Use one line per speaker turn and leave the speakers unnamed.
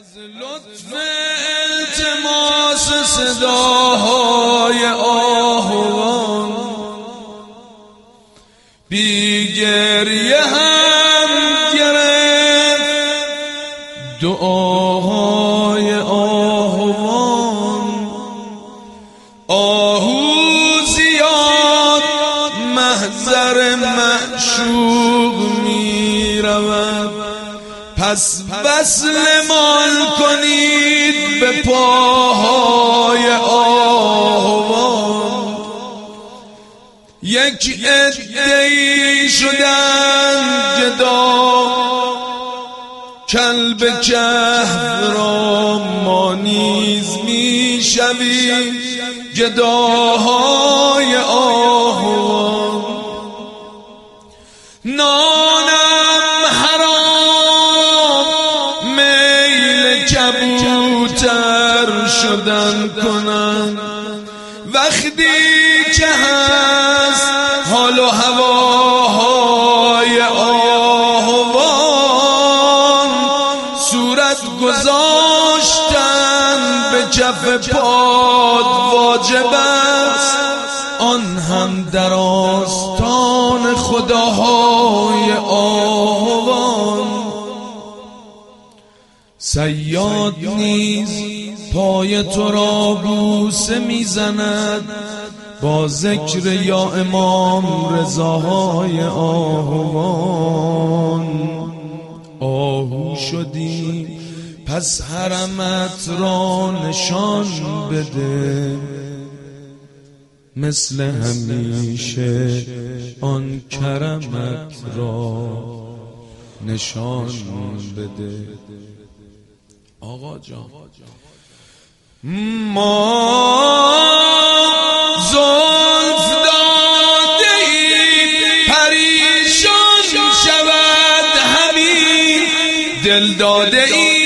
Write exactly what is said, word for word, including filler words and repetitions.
از لطف التماس صداهای آهوان بی گریه هم گرفت دعاهای آهوان. آهو زیاد محضر معشوق می رود، پس بسلمان کنید به پاهای آهوان. یک عده‌ای شدند جدا، کلب کهف را ما نیز می شویم گداهای آهوان. نانم حرام، میل کبوتر شدن کنن، وقتی که هست حال و هواهای آهوان. صورت گذاشتن به کف پاد واجب است، آن هم در آستان خداهای آهوان. صیاد نیز پای تو را بوسه میزند با ذکر یا امام رضاهای آهوان. آهو شدی پس حرمت را نشان بده، مثل همیشه آن کرمت را نشان بده. آقا جان ما زلف داده ایم پریشان شود همین، دل داده ایم